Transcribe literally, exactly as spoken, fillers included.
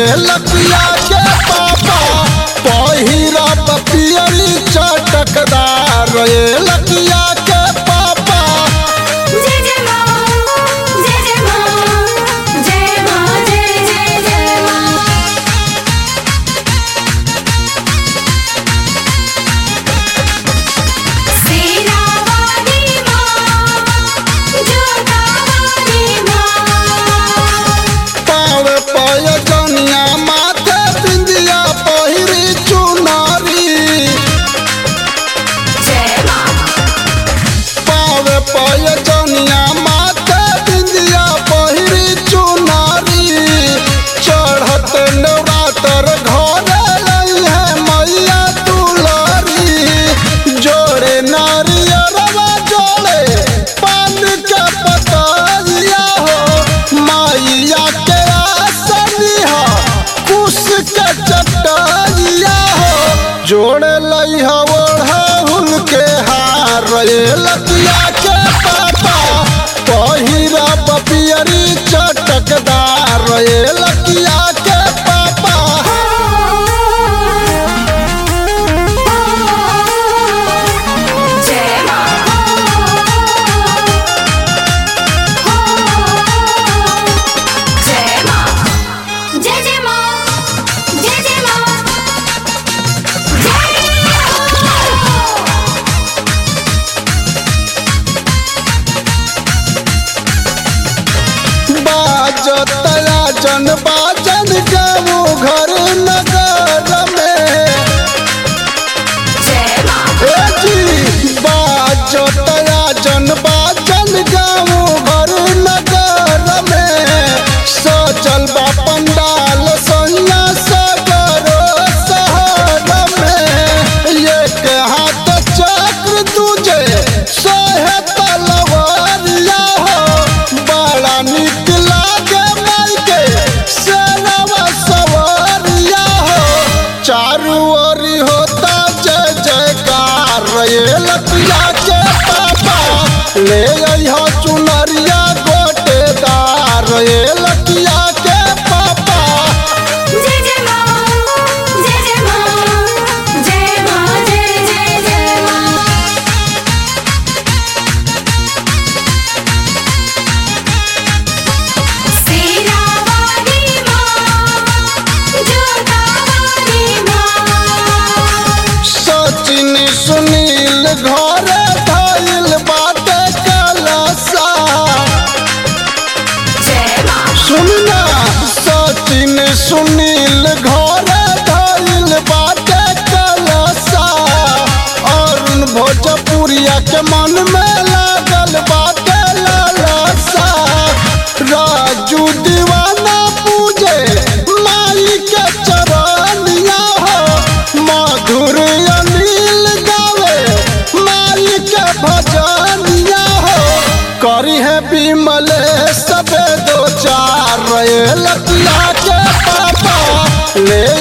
रहे लकिया के पापा पहिरा पियरी चटकदार रहे लकिया के पापा। जय जय मां जय जय मां जय मां जय जय जय मां। सेना वाली मां जोधा वाली मां। पाव पाय जनिया माथे बिंदिया पहिरी चुनारी जय मां। पाव पाय जनिया माथे बिंदिया पहिरी चुनारी चढ़त नवरात्र घरे लई है मैया दुलारी जोड़े नारियरवा जोड़े पान के पतरिया हो मैया के आसनिया कुश के चटरिया हो जोड़े लई है ओढ़हुल के हार रे लकिया के पापा पहिरा पियरी चटकदार रे लकिया के पापा। जय मां जय मां जय जय मां जय जय मां जय बाजतया जन बाजन गाँव घर नगर में जय मां ए जी बाजतया जन बाजन गाँव घर नगर में सजल बा पंडाल सैया सगर शहर में एक हाथ चक्र तुझे सोहे तलवारिया हो बड़ा निक लागे माई के सेनवा सवारिया हो चारू ओरी होता जय जयकार रे लकिया के पापा ले अइहा चुनरिया गोटेदार रे लकिया के पापा। जय जय मां जय जय मां जय मां जय जय जय मां। सेना वाली मां जोधा वाली मां। सचिन सुनील घरे धइल बाटे कलसा जय मां सुनना सचिन सुनील घरे धइल बाटे कलसा अरुण भोजपुरिया के मन में लागल बाटे लालसा राजू दीवाना पूजे माई के चरनिया हो मधुर अनिल गावे माई के भजनिया हो करी है बिमल सबे दो चार रे लकिया के पापा ले